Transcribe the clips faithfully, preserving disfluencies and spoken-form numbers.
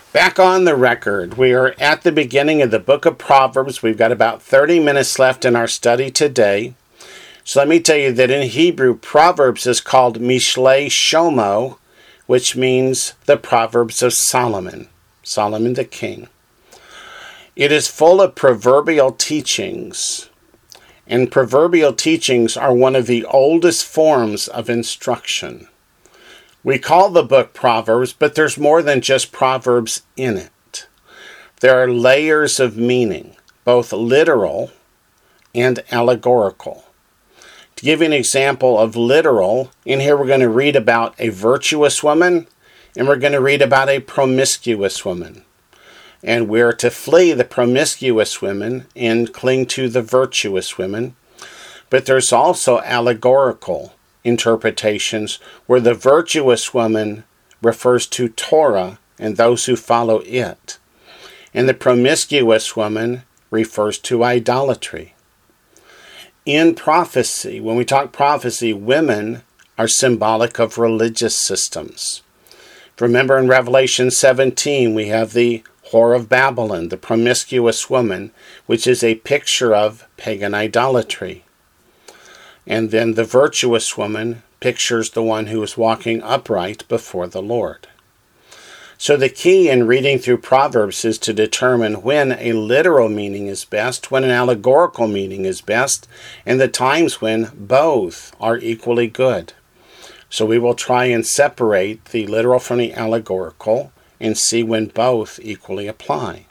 Back on the record, we are at the beginning of the book of Proverbs. We've got about thirty minutes left in our study today. So let me tell you that in Hebrew, Proverbs is called Mishlei Shomo, which means the Proverbs of Solomon, Solomon the king. It is full of proverbial teachings, and proverbial teachings are one of the oldest forms of instruction. We call the book Proverbs, but there's more than just Proverbs in it. There are layers of meaning, both literal and allegorical. To give you an example of literal, in here we're going to read about a virtuous woman, and we're going to read about a promiscuous woman. And we're to flee the promiscuous women and cling to the virtuous women. But there's also allegorical interpretations where the virtuous woman refers to Torah and those who follow it, and the promiscuous woman refers to idolatry. In prophecy, when we talk prophecy, women are symbolic of religious systems. Remember in Revelation seventeen, we have the Whore of Babylon, the promiscuous woman, which is a picture of pagan idolatry. And then the virtuous woman pictures the one who is walking upright before the Lord. So the key in reading through Proverbs is to determine when a literal meaning is best, when an allegorical meaning is best, and the times when both are equally good. So we will try and separate the literal from the allegorical and see when both equally apply.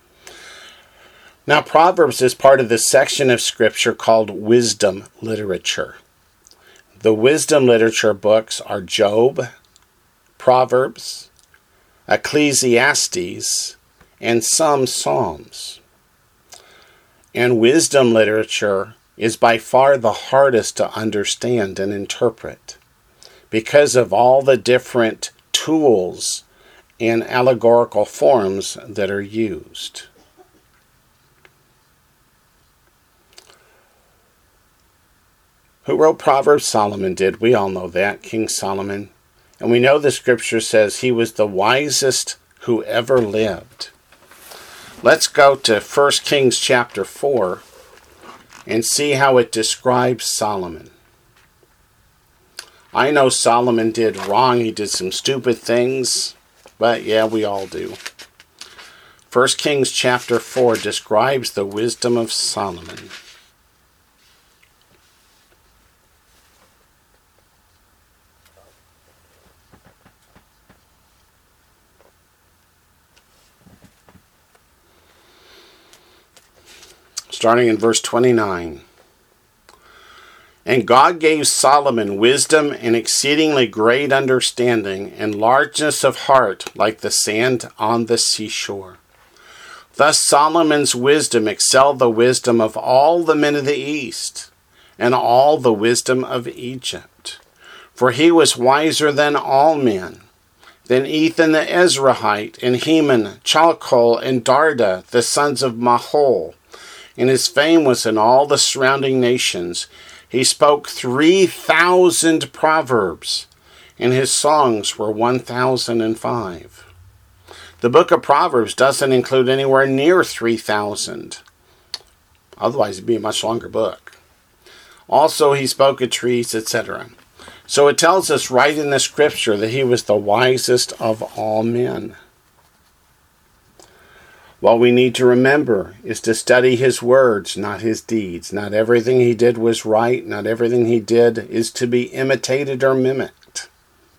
Now, Proverbs is part of the section of Scripture called wisdom literature. The wisdom literature books are Job, Proverbs, Ecclesiastes, and some Psalms. And wisdom literature is by far the hardest to understand and interpret because of all the different tools and allegorical forms that are used. Who wrote Proverbs? Solomon did. We all know that, King Solomon. And we know the scripture says he was the wisest who ever lived. Let's go to First Kings chapter four and see how it describes Solomon. I know Solomon did wrong. He did some stupid things, but yeah, we all do. First Kings chapter four describes the wisdom of Solomon. Starting in verse twenty-nine. And God gave Solomon wisdom and exceedingly great understanding and largeness of heart like the sand on the seashore. Thus Solomon's wisdom excelled the wisdom of all the men of the east and all the wisdom of Egypt. For he was wiser than all men, than Ethan the Ezrahite and Heman, Chalcol, and Darda, the sons of Mahol. And his fame was in all the surrounding nations. He spoke three thousand proverbs, and his songs were one thousand and five. The book of Proverbs doesn't include anywhere near three thousand. Otherwise, it'd be a much longer book. Also, he spoke of trees, et cetera. So it tells us right in the scripture that he was the wisest of all men. What we need to remember is to study his words, not his deeds. Not everything he did was right. Not everything he did is to be imitated or mimicked.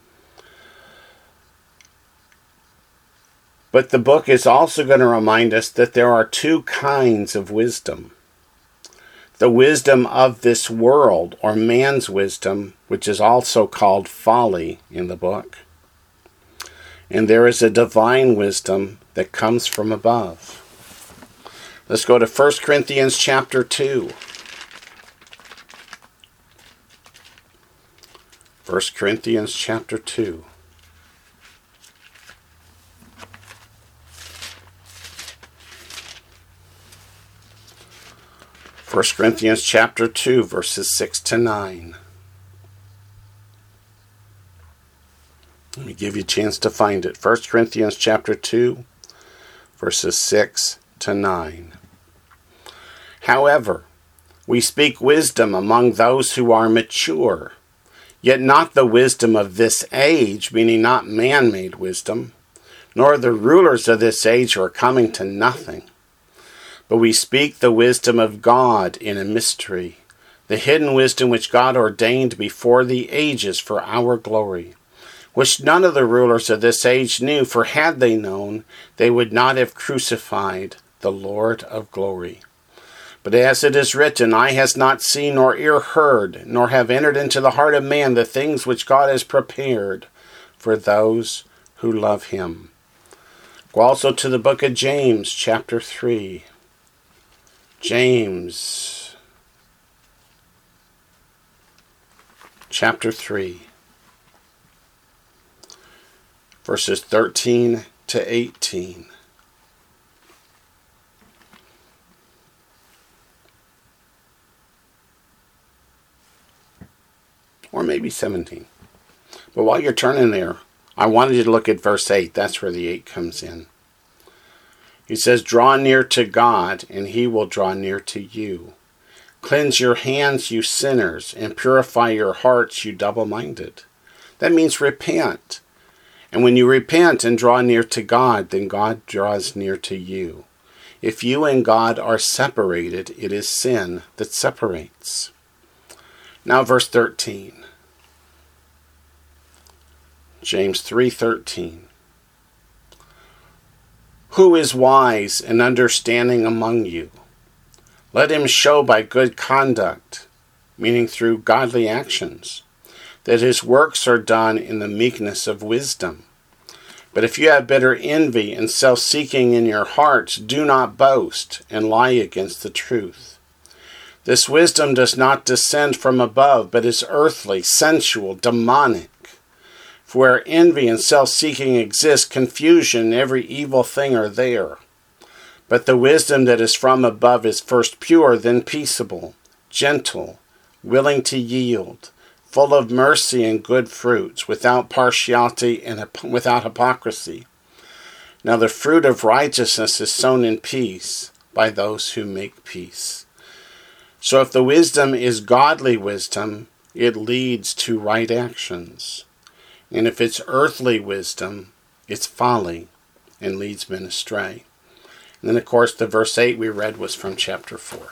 But the book is also going to remind us that there are two kinds of wisdom. The wisdom of this world, or man's wisdom, which is also called folly in the book. And there is a divine wisdom that comes from above. Let's go to First Corinthians chapter two. First Corinthians chapter two. First Corinthians chapter two, verses six to nine. Let me give you a chance to find it. First Corinthians chapter two, verses six to nine. However, we speak wisdom among those who are mature, yet not the wisdom of this age, meaning not man-made wisdom, nor the rulers of this age who are coming to nothing. But we speak the wisdom of God in a mystery, the hidden wisdom which God ordained before the ages for our glory, which none of the rulers of this age knew, for had they known, they would not have crucified the Lord of glory. But as it is written, eye has not seen nor ear heard, nor have entered into the heart of man the things which God has prepared for those who love him. Go also to the book of James, chapter three. James, chapter three, verses thirteen to eighteen. Or maybe seventeen. But while you're turning there, I wanted you to look at verse eight. That's where the eight comes in. He says, draw near to God, and he will draw near to you. Cleanse your hands, you sinners, and purify your hearts, you double-minded. That means repent. And when you repent and draw near to God, then God draws near to you. If you and God are separated, it is sin that separates. Now verse thirteen. James three thirteen. Who is wise and understanding among you? Let him show by good conduct, meaning through godly actions, that his works are done in the meekness of wisdom. But if you have bitter envy and self-seeking in your hearts, do not boast and lie against the truth. This wisdom does not descend from above, but is earthly, sensual, demonic. For where envy and self-seeking exist, confusion and every evil thing are there. But the wisdom that is from above is first pure, then peaceable, gentle, willing to yield, full of mercy and good fruits, without partiality and without hypocrisy. Now the fruit of righteousness is sown in peace by those who make peace. So if the wisdom is godly wisdom, it leads to right actions. And if it's earthly wisdom, it's folly and leads men astray. And then, of course, the verse eight we read was from chapter four.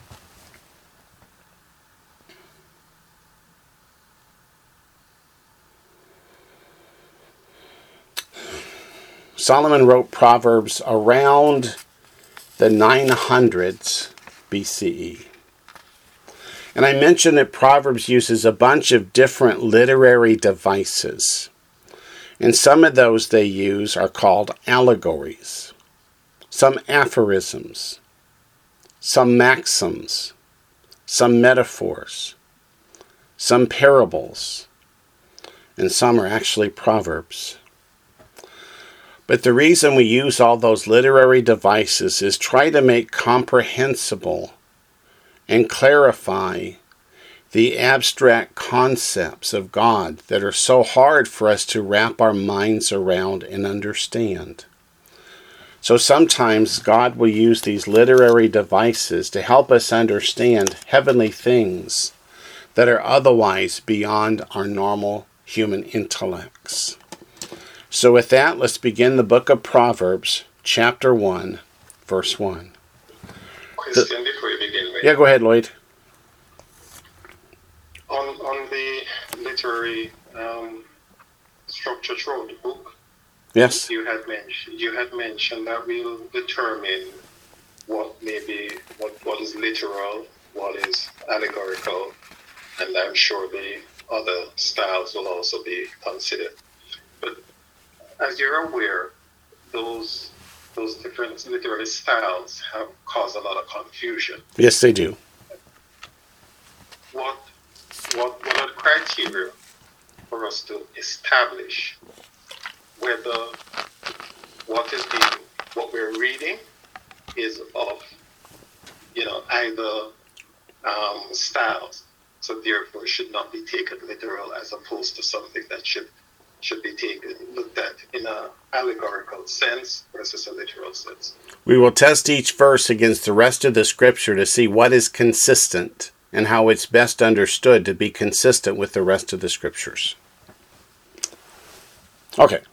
Solomon wrote Proverbs around the nine hundreds B C E. And I mentioned that Proverbs uses a bunch of different literary devices. And some of those they use are called allegories, some aphorisms, some maxims, some metaphors, some parables, and some are actually proverbs. But the reason we use all those literary devices is try to make comprehensible and clarify the abstract concepts of God that are so hard for us to wrap our minds around and understand. So sometimes God will use these literary devices to help us understand heavenly things that are otherwise beyond our normal human intellects. So with that, let's begin the book of Proverbs, chapter one, verse one. Question before you begin with. Yeah, go ahead, Lloyd. On, on the literary um, structure throughout the book, Yes. you had mentioned you had mentioned that we'll determine what maybe what, what is literal, what is allegorical, and I'm sure the other styles will also be considered. But as you're aware, those those different literary styles have caused a lot of confusion. Yes, they do. What what what are the criteria for us to establish whether what is being what we're reading is of you know either um, styles, so therefore should not be taken literal, as opposed to something that should should be taken, looked at in an allegorical sense versus a literal sense. We will test each verse against the rest of the scripture to see what is consistent and how it's best understood to be consistent with the rest of the scriptures. Okay,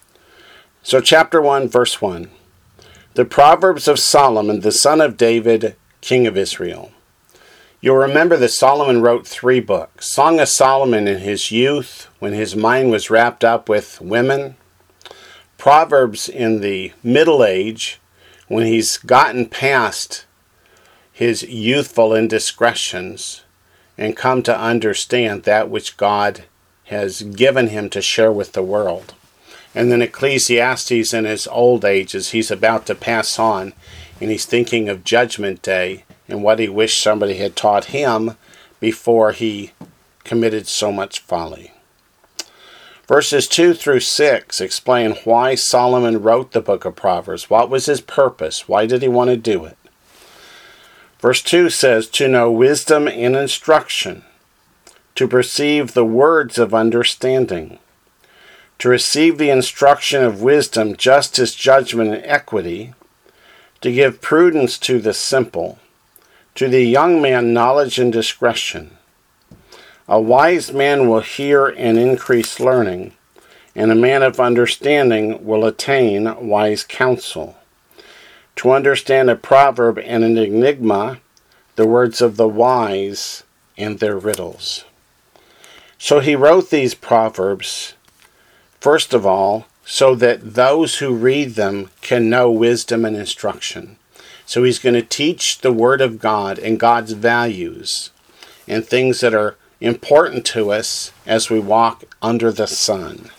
so chapter one, verse one. The Proverbs of Solomon, the son of David, king of Israel. You'll remember that Solomon wrote three books. Song of Solomon in his youth, when his mind was wrapped up with women. Proverbs in the middle age, when he's gotten past his youthful indiscretions and come to understand that which God has given him to share with the world. And then Ecclesiastes in his old age, as he's about to pass on, and he's thinking of Judgment Day and what he wished somebody had taught him before he committed so much folly. Verses two through six explain why Solomon wrote the book of Proverbs. What was his purpose? Why did he want to do it? Verse two says, to know wisdom and instruction, to perceive the words of understanding, to receive the instruction of wisdom, justice, judgment, and equity, to give prudence to the simple, to the young man knowledge and discretion. A wise man will hear and increase learning, and a man of understanding will attain wise counsel. To understand a proverb and an enigma, the words of the wise and their riddles. So he wrote these proverbs, first of all, so that those who read them can know wisdom and instruction. So he's going to teach the Word of God and God's values and things that are important to us as we walk under the sun.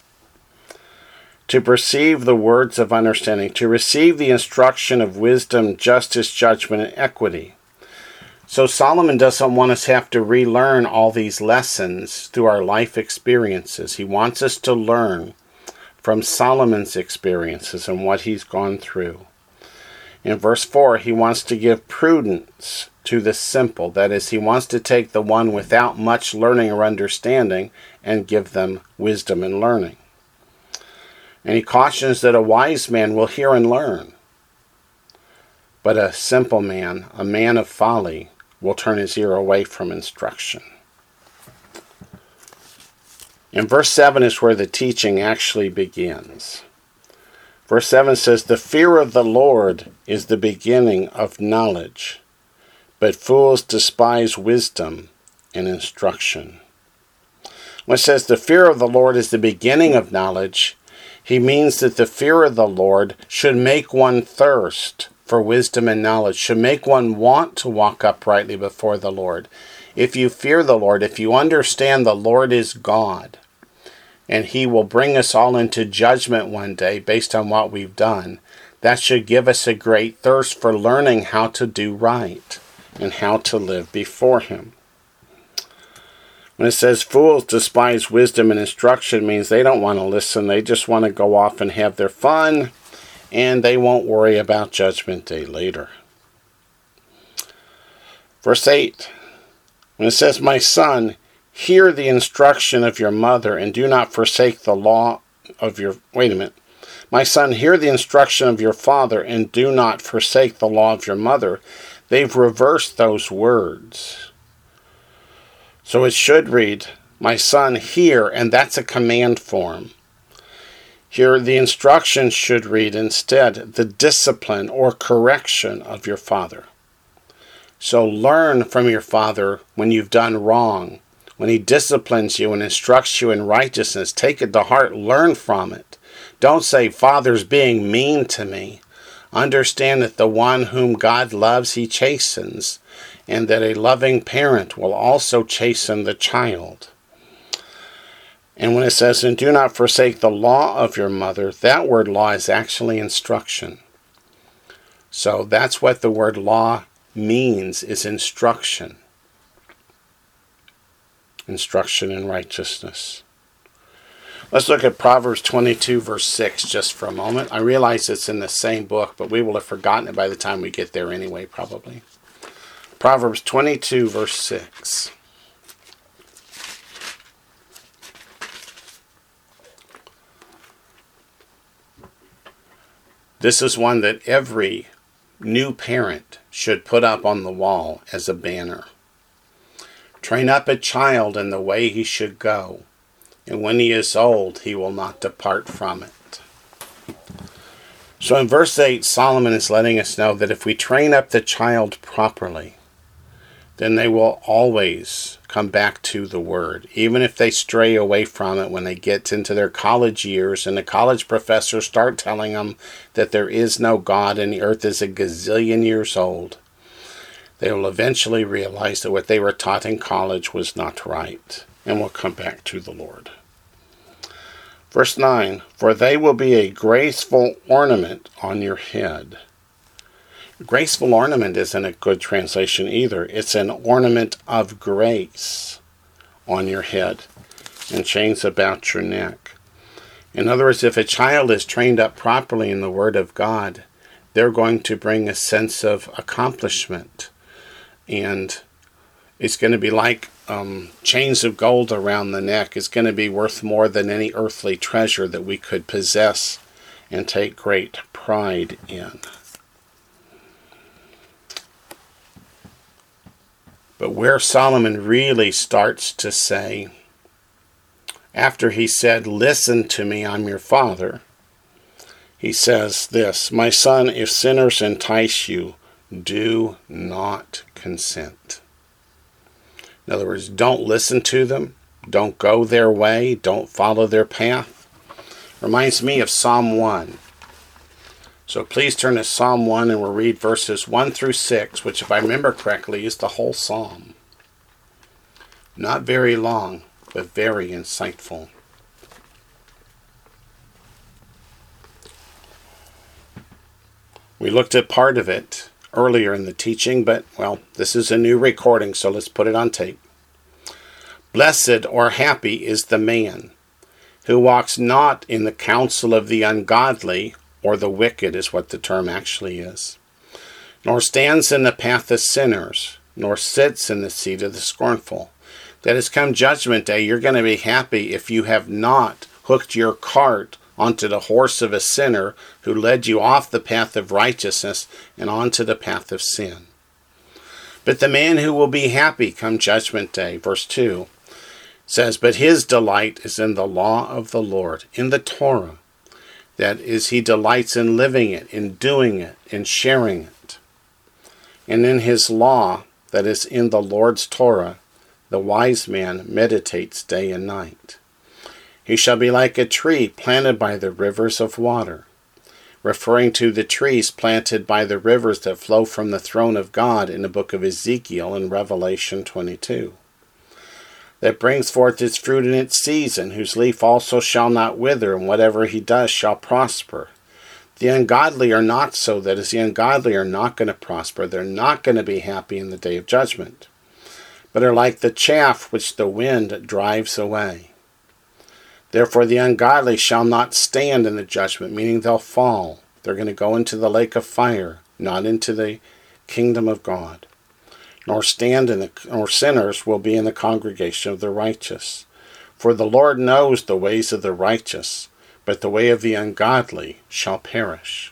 To perceive the words of understanding, to receive the instruction of wisdom, justice, judgment, and equity. So Solomon doesn't want us to have to relearn all these lessons through our life experiences. He wants us to learn from Solomon's experiences and what he's gone through. In verse four, he wants to give prudence to the simple. That is, he wants to take the one without much learning or understanding and give them wisdom and learning. And he cautions that a wise man will hear and learn, but a simple man, a man of folly, will turn his ear away from instruction. In verse seven is where the teaching actually begins. Verse seven says, the fear of the Lord is the beginning of knowledge, but fools despise wisdom and instruction. When it says the fear of the Lord is the beginning of knowledge, he means that the fear of the Lord should make one thirst for wisdom and knowledge, should make one want to walk uprightly before the Lord. If you fear the Lord, if you understand the Lord is God, and he will bring us all into judgment one day based on what we've done, that should give us a great thirst for learning how to do right and how to live before him. When it says fools despise wisdom and instruction, means they don't want to listen. They just want to go off and have their fun, and they won't worry about Judgment Day later. Verse eight, when it says, my son, hear the instruction of your mother, and do not forsake the law of your... Wait a minute. My son, hear the instruction of your father, and do not forsake the law of your mother. They've reversed those words. So it should read, my son, hear, and that's a command form. Here, the instruction should read instead, the discipline or correction of your father. So learn from your father when you've done wrong. When he disciplines you and instructs you in righteousness, take it to heart, learn from it. Don't say, Father's being mean to me. Understand that the one whom God loves, he chastens, and that a loving parent will also chasten the child. And when it says, and do not forsake the law of your mother, that word law is actually instruction. So that's what the word law means, is instruction. Instruction in righteousness. Let's look at Proverbs twenty-two, verse six, just for a moment. I realize it's in the same book, but we will have forgotten it by the time we get there anyway, probably. Proverbs twenty-two, verse six. This is one that every new parent should put up on the wall as a banner. Train up a child in the way he should go, and when he is old, he will not depart from it. So in verse eight, Solomon is letting us know that if we train up the child properly, then they will always come back to the Word, even if they stray away from it when they get into their college years and the college professors start telling them that there is no God and the earth is a gazillion years old. They will eventually realize that what they were taught in college was not right and will come back to the Lord. Verse nine, for they will be a graceful ornament on your head. Graceful ornament isn't a good translation either. It's an ornament of grace on your head and chains about your neck. In other words, if a child is trained up properly in the Word of God, they're going to bring a sense of accomplishment. And it's going to be like um, chains of gold around the neck. It's going to be worth more than any earthly treasure that we could possess and take great pride in. But where Solomon really starts to say, after he said, listen to me, I'm your father, he says this, my son, if sinners entice you, do not consent. In other words, don't listen to them, don't go their way, don't follow their path. Reminds me of Psalm one. So please turn to Psalm one and we'll read verses one through six, which if I remember correctly is the whole psalm. Not very long, but very insightful. We looked at part of it earlier in the teaching, but, well, this is a new recording, so let's put it on tape. Blessed or happy is the man who walks not in the counsel of the ungodly, or the wicked is what the term actually is, nor stands in the path of sinners, nor sits in the seat of the scornful. That is, come judgment day, you're going to be happy if you have not hooked your cart onto the horse of a sinner who led you off the path of righteousness and onto the path of sin. But the man who will be happy come judgment day, verse two, says, but his delight is in the law of the Lord, in the Torah. That is, he delights in living it, in doing it, in sharing it. And in his law, that is in the Lord's Torah, the wise man meditates day and night. He shall be like a tree planted by the rivers of water, referring to the trees planted by the rivers that flow from the throne of God in the book of Ezekiel in Revelation twenty-two. That brings forth its fruit in its season, whose leaf also shall not wither, and whatever he does shall prosper. The ungodly are not so. That is, the ungodly are not going to prosper. They're not going to be happy in the day of judgment, but are like the chaff which the wind drives away. Therefore the ungodly shall not stand in the judgment, meaning they'll fall. They're going to go into the lake of fire, not into the kingdom of God. Nor stand in the, nor sinners will be in the congregation of the righteous. For the Lord knows the ways of the righteous, but the way of the ungodly shall perish.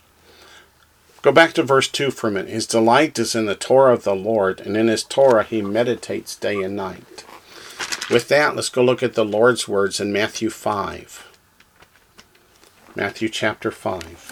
Go back to verse two for a minute. His delight is in the Torah of the Lord, and in his Torah he meditates day and night. With that, let's go look at the Lord's words in Matthew five. Matthew chapter five.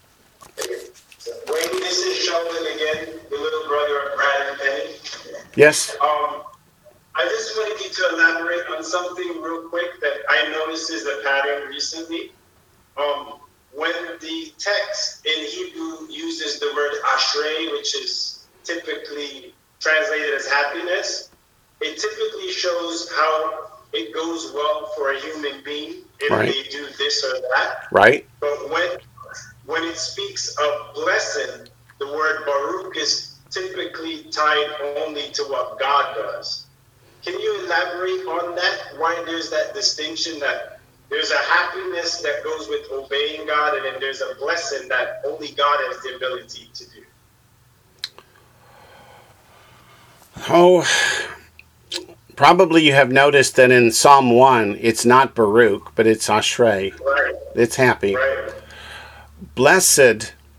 When this is Sheldon again, the little brother of Brad and Penny. Yes? Um, I just wanted you to elaborate on something real quick that I noticed is a pattern recently. Um, when the text in Hebrew uses the word ashrei, which is typically translated as happiness, it typically shows how it goes well for a human being if right. they do this or that. Right. But when when it speaks of blessing, the word Baruch is typically tied only to what God does. Can you elaborate on that? Why there's that distinction that there's a happiness that goes with obeying God, and then there's a blessing that only God has the ability to do? Oh, probably you have noticed that in Psalm one, it's not Baruch, but it's Ashrei. Right. It's happy. Right. Blessed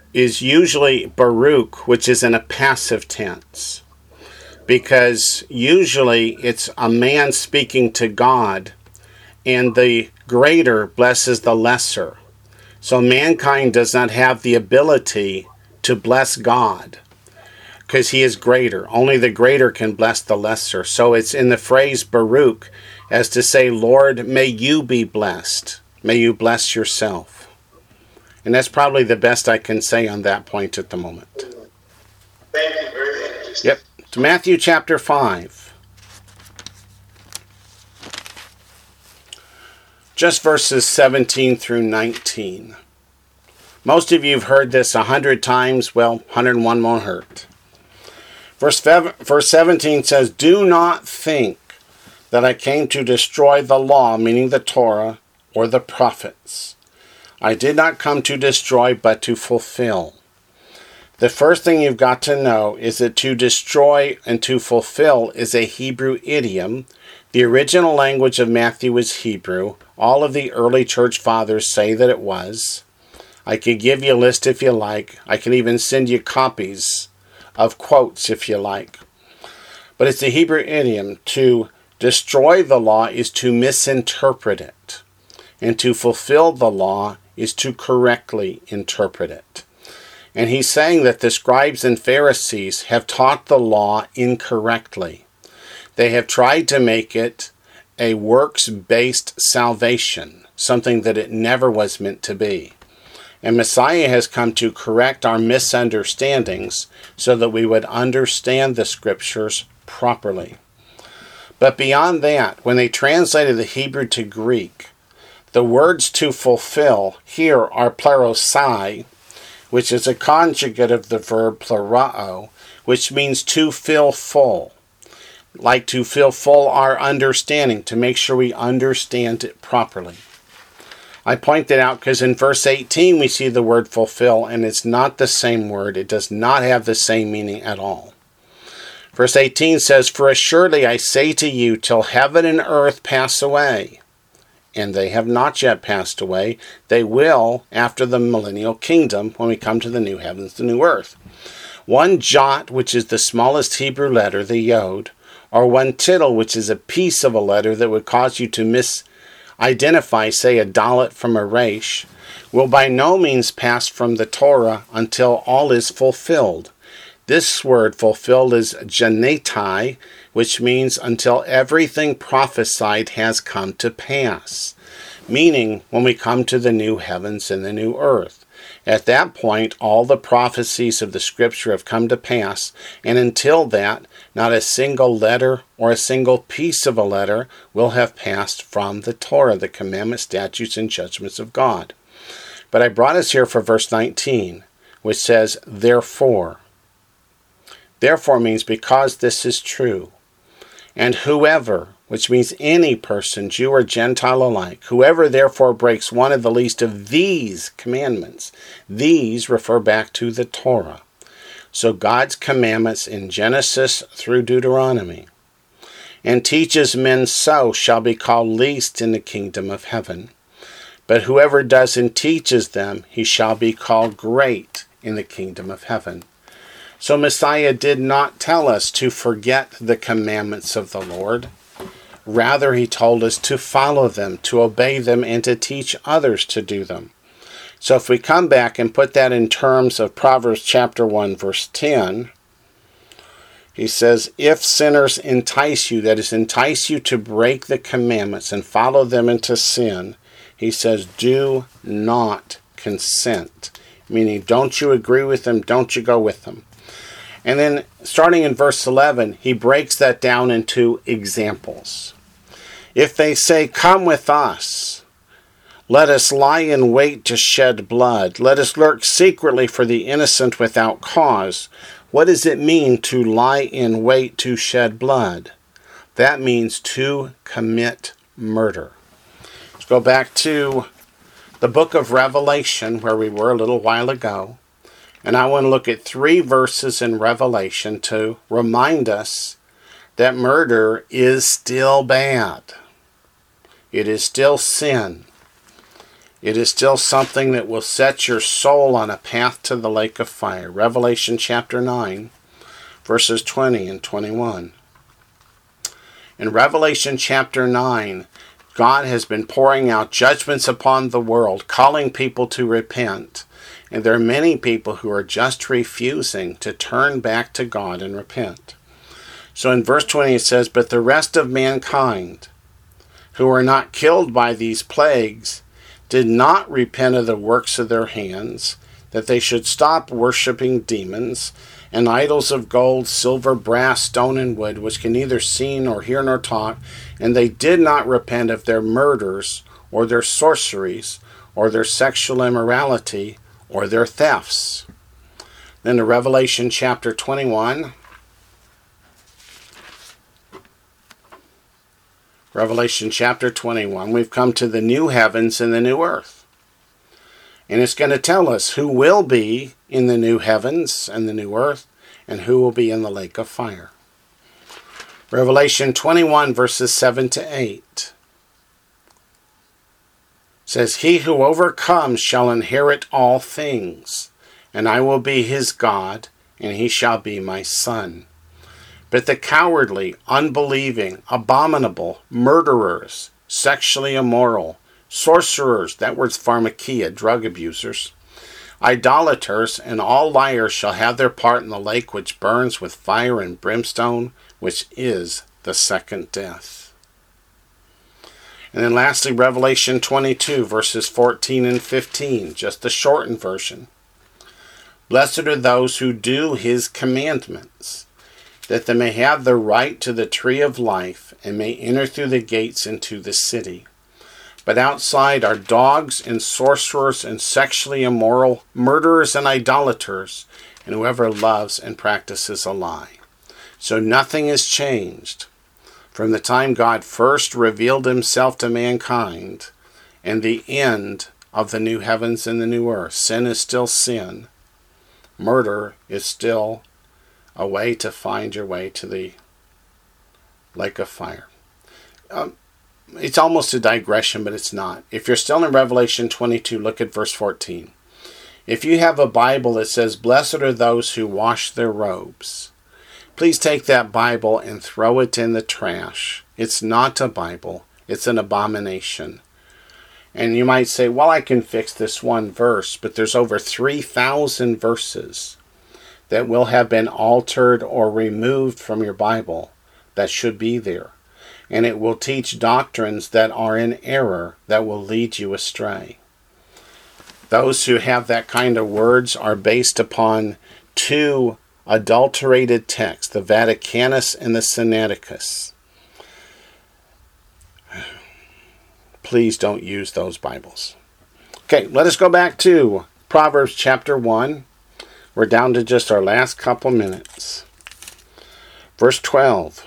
is usually Baruch, which is in a passive tense, because usually it's a man speaking to God, and the greater blesses the lesser. So mankind does not have the ability to bless God, because he is greater. Only the greater can bless the lesser. So it's in the phrase Baruch as to say, Lord, may you be blessed. May you bless yourself. And that's probably the best I can say on that point at the moment. Thank you very much. Yep. To Matthew chapter five. Just verses seventeen through nineteen. Most of you have heard this a hundred times. Well, one hundred and one won't hurt. Verse, verse seventeen says, do not think that I came to destroy the law, meaning the Torah, or the prophets. I did not come to destroy, but to fulfill. The first thing you've got to know is that to destroy and to fulfill is a Hebrew idiom. The original language of Matthew is Hebrew. All of the early church fathers say that it was. I could give you a list if you like. I can even send you copies of quotes if you like. But it's a Hebrew idiom. To destroy the law is to misinterpret it. And to fulfill the law is to correctly interpret it. And he's saying that the scribes and Pharisees have taught the law incorrectly. They have tried to make it a works-based salvation, something that it never was meant to be. And Messiah has come to correct our misunderstandings so that we would understand the scriptures properly. But beyond that, when they translated the Hebrew to Greek, the words to fulfill here are plerosai, which is a conjugate of the verb plerao, which means to fill full. Like to fill full our understanding, to make sure we understand it properly. I point that out because in verse eighteen we see the word fulfill, and it's not the same word. It does not have the same meaning at all. Verse eighteen says, for assuredly I say to you, till heaven and earth pass away, and they have not yet passed away, they will after the millennial kingdom, when we come to the new heavens, the new earth. One jot, which is the smallest Hebrew letter, the yod, or one tittle, which is a piece of a letter that would cause you to misidentify, say, a dalet from a resh, will by no means pass from the Torah until all is fulfilled. This word fulfilled is genetai, which means until everything prophesied has come to pass. Meaning, when we come to the new heavens and the new earth. At that point, all the prophecies of the Scripture have come to pass, and until that, not a single letter or a single piece of a letter will have passed from the Torah, the commandments, statutes, and judgments of God. But I brought us here for verse nineteen, which says, therefore. Therefore means because this is true. And whoever, which means any person, Jew or Gentile alike, whoever therefore breaks one of the least of these commandments, these refer back to the Torah. So God's commandments in Genesis through Deuteronomy, and teaches men so shall be called least in the kingdom of heaven. But whoever does and teaches them, he shall be called great in the kingdom of heaven. So Messiah did not tell us to forget the commandments of the Lord. Rather, he told us to follow them, to obey them, and to teach others to do them. So if we come back and put that in terms of Proverbs chapter one, verse ten, he says, if sinners entice you, that is, entice you to break the commandments and follow them into sin, he says, do not consent. Meaning, don't you agree with them, don't you go with them. And then, starting in verse eleven, he breaks that down into examples. If they say, come with us, let us lie in wait to shed blood. Let us lurk secretly for the innocent without cause. What does it mean to lie in wait to shed blood? That means to commit murder. Let's go back to the book of Revelation, where we were a little while ago. And I want to look at three verses in Revelation to remind us that murder is still bad. It is still sin. It is still something that will set your soul on a path to the lake of fire. Revelation chapter nine, verses twenty and twenty-one. In Revelation chapter nine, God has been pouring out judgments upon the world, calling people to repent. And there are many people who are just refusing to turn back to God and repent. So in verse twenty it says, "But the rest of mankind, who are not killed by these plagues, did not repent of the works of their hands, that they should stop worshiping demons, and idols of gold, silver, brass, stone, and wood, which can neither see nor hear nor talk, and they did not repent of their murders, or their sorceries, or their sexual immorality, or their thefts." Then to Revelation chapter twenty-one. Revelation chapter twenty-one. We've come to the new heavens and the new earth. And it's going to tell us who will be in the new heavens and the new earth, and who will be in the lake of fire. Revelation twenty-one, verses seven to eight. Says, "He who overcomes shall inherit all things, and I will be his God, and he shall be my son. But the cowardly, unbelieving, abominable, murderers, sexually immoral, sorcerers," that word's pharmakia, drug abusers, "idolaters, and all liars shall have their part in the lake which burns with fire and brimstone, which is the second death." And then lastly, Revelation twenty-two, verses fourteen and fifteen, just the shortened version. "Blessed are those who do his commandments, that they may have the right to the tree of life, and may enter through the gates into the city. But outside are dogs and sorcerers and sexually immoral, murderers and idolaters, and whoever loves and practices a lie." So nothing has changed from the time God first revealed himself to mankind and the end of the new heavens and the new earth. Sin is still sin. Murder is still a way to find your way to the lake of fire. Um, it's almost a digression, but it's not. If you're still in Revelation twenty-two, look at verse fourteen. If you have a Bible that says, "Blessed are those who wash their robes," please take that Bible and throw it in the trash. It's not a Bible. It's an abomination. And you might say, well, I can fix this one verse, but there's over three thousand verses that will have been altered or removed from your Bible that should be there. And it will teach doctrines that are in error that will lead you astray. Those who have that kind of words are based upon two adulterated texts, the Vaticanus and the Sinaiticus. Please don't use those Bibles. Okay, let us go back to Proverbs chapter one. We're down to just our last couple minutes. Verse twelve.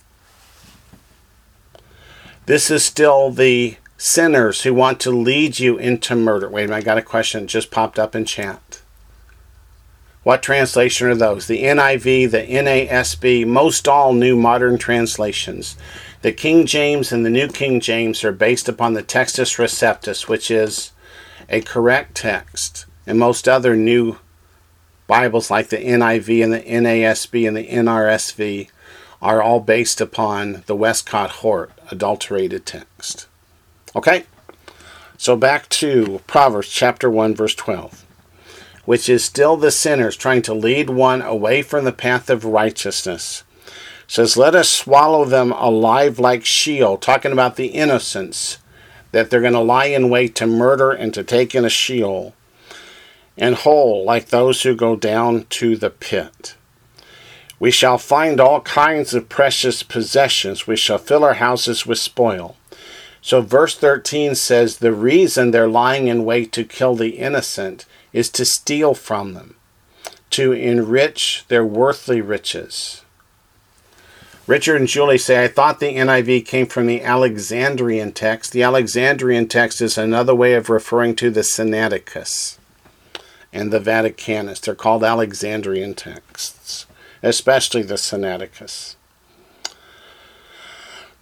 This is still the sinners who want to lead you into murder. Wait a minute, I got a question that just popped up in chat. What translation are those? The N I V, the N A S B, most all new modern translations. The King James and the New King James are based upon the Textus Receptus, which is a correct text. And most other new Bibles like the N I V and the N A S B and the N R S V are all based upon the Westcott Hort adulterated text. Okay? So back to Proverbs chapter one, verse twelve. Which is still the sinners trying to lead one away from the path of righteousness. It says, "Let us swallow them alive like Sheol," talking about the innocents, that they're going to lie in wait to murder and to take in a Sheol, "and whole like those who go down to the pit. We shall find all kinds of precious possessions. We shall fill our houses with spoil." So verse thirteen says the reason they're lying in wait to kill the innocent is to steal from them, to enrich their worldly riches. Richard and Julie say, I thought the N I V came from the Alexandrian text. The Alexandrian text is another way of referring to the Sinaiticus and the Vaticanus. They're called Alexandrian texts, especially the Sinaiticus.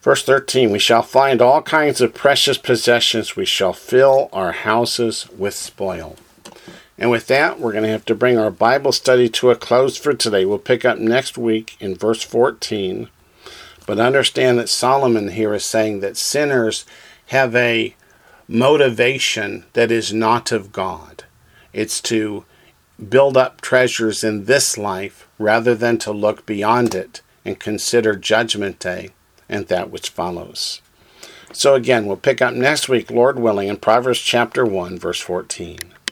Verse thirteen, we shall find all kinds of precious possessions. We shall fill our houses with spoil. And with that, we're going to have to bring our Bible study to a close for today. We'll pick up next week in verse fourteen. But understand that Solomon here is saying that sinners have a motivation that is not of God. It's to build up treasures in this life rather than to look beyond it and consider Judgment Day and that which follows. So again, we'll pick up next week, Lord willing, in Proverbs chapter one, verse fourteen.